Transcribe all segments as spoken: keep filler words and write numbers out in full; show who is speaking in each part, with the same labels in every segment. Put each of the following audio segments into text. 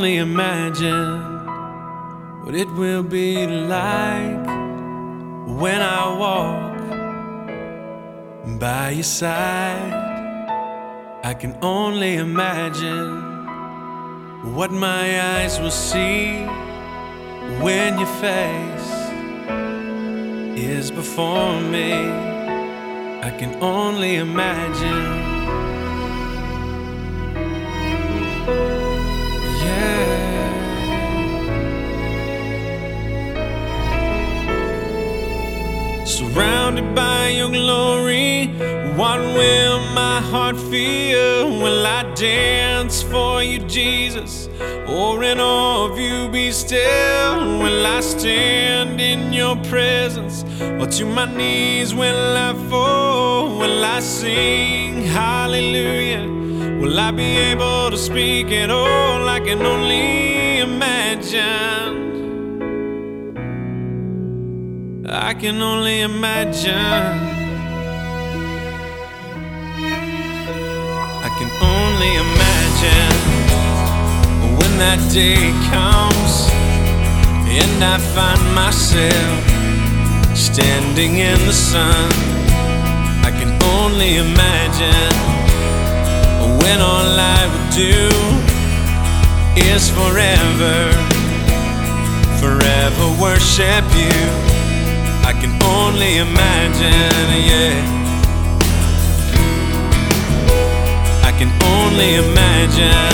Speaker 1: only imagine what it will be like when I walk by your side. I can only imagine what my eyes will see when your face is before me. I can only imagine. Yeah. Surrounded by your glory, what will my heart feel? Will I dance for you, Jesus, or in awe of you be still? Will I stand in your presence, or to my knees will I fall? Will I sing hallelujah? Will I be able to speak at all? I can only imagine. I can only imagine. I can only imagine when that day comes and I find myself standing in the sun. I can only imagine when all I would do is forever, forever worship you. I can only imagine, yeah. I can only imagine.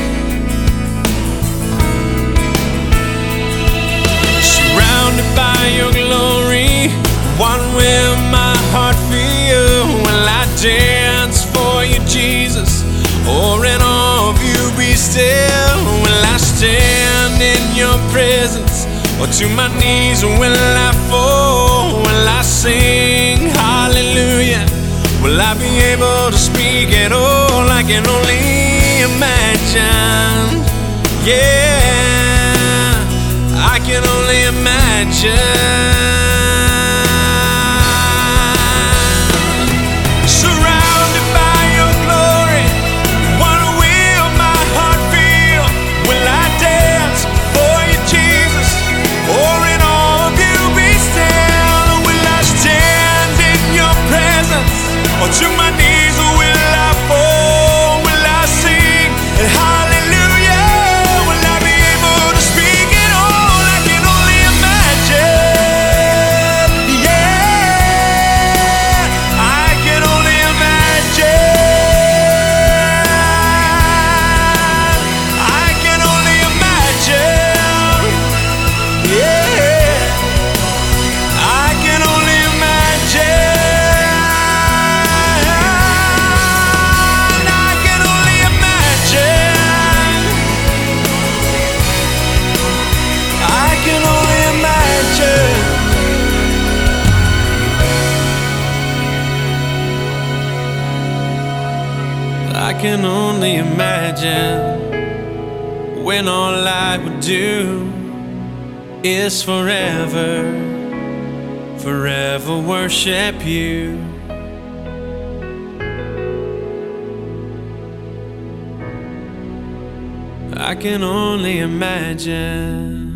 Speaker 1: Surrounded by your glory, what will my heart feel? Will I dance for you, Jesus, or in awe of you be still? Will I stand in your presence, or to my knees will I fall? Will I sing hallelujah? Will I be able to speak at all? I can only imagine. Yeah, I can only imagine. Surrounded by your glory, what will my heart feel? Will I dance for you, Jesus, or in awe of you be still? Will I stand in your presence, or to my knees will I fall? Will I sing hallelujah? Will I be able to speak at all? I can only imagine. Yeah, I can only imagine. I can only imagine. Yeah, I can only imagine. I can only imagine. I can only imagine. I can only imagine when all I would do is forever, forever worship you. I can only imagine.